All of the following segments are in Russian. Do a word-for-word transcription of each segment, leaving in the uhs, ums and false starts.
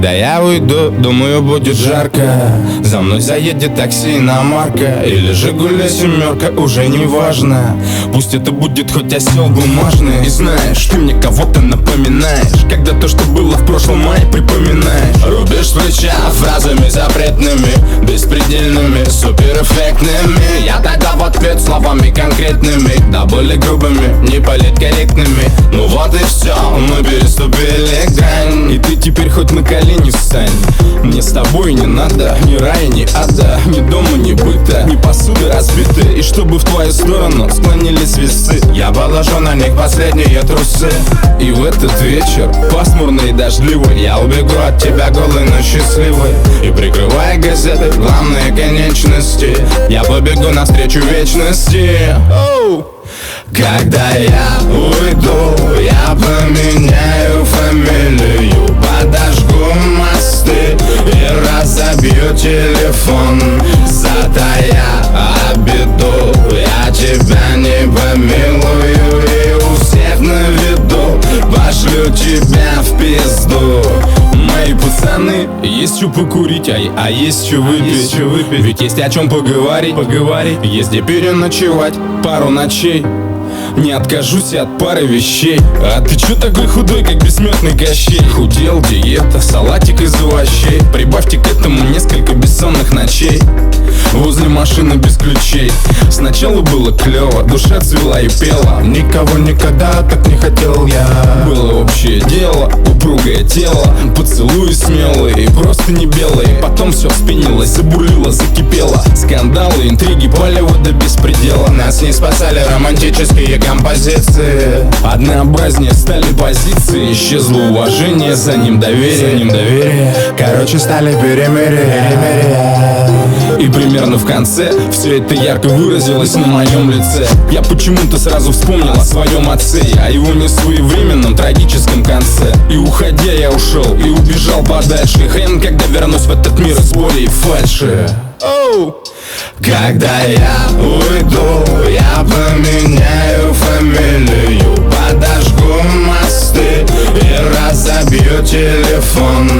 Когда я уйду, думаю, будет жарко. За мной заедет такси иномарка или Жигули семерка, уже не важно. Пусть это будет хоть осел бумажный. И знаешь, ты мне кого-то напоминаешь, когда то, что было в прошлом мае, припоминаешь. Рубишь плеча фразами запретными, беспредельными, суперэффектными. Я тогда в ответ словами конкретными, да были грубыми, не политкорректными. Ну вот и все, мы переступили грань. И ты теперь хоть на колени встань. Мне с тобой не надо ни рая, ни ада, ни дома, ни быта, ни посуды разбиты. И чтобы в твою сторону склонились весы, я положу на них последние трусы. И в этот вечер, пасмурный и дождливый, я убегу от тебя голый, но счастливый. И прикрывая газеты, главные конечности, я побегу навстречу вечности. Оу! Когда я уйду, я поменяю фамилию, подожгу мосты и разобью телефон. Затая обиду, я тебя не помилую, и у всех на виду пошлю тебя в пизду. Мои пацаны, есть что покурить, а, а есть что выпить. Есть что выпить. Ведь есть о чем поговорить, поговорить. Есть где переночевать пару ночей. Не откажусь от пары вещей. А ты чё такой худой, как бессмертный Кощей? Худел, диета, салатик из овощей. Прибавьте к этому несколько бессонных ночей возле машины без ключей. Сначала было клево, душа цвела и пела. Никого никогда так не хотел я. Было общее дело, упругое тело, поцелуи смелые и просто не белые. Потом все вспенилось, забурлило, закипело. Скандалы, интриги, палево до беспредела. Нас не спасали романтические композиции. Однообразнее стали позиции. Исчезло уважение, за ним доверие, за ним доверие. Короче, стали перемирие. И примерно в конце все это ярко выразилось на моем лице. Я почему-то сразу вспомнил о своем отце, о его несвоевременном трагическом конце. И уходя я ушел и убежал подальше. Хрен, когда вернусь в этот мир с болью и фальши. Оу! Когда я уйду, я поменяю фамилию, подожгу мосты и разобью телефон.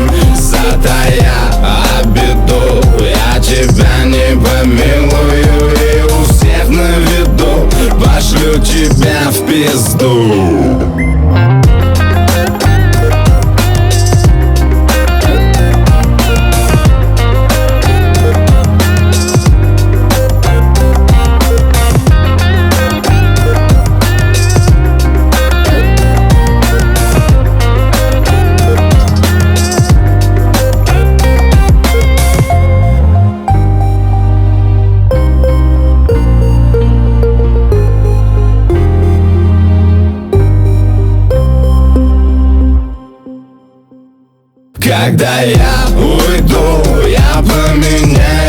Затая обиду, я тебя не помилую, и у всех на виду пошлю тебя в пизду. Когда я уйду, я поменяю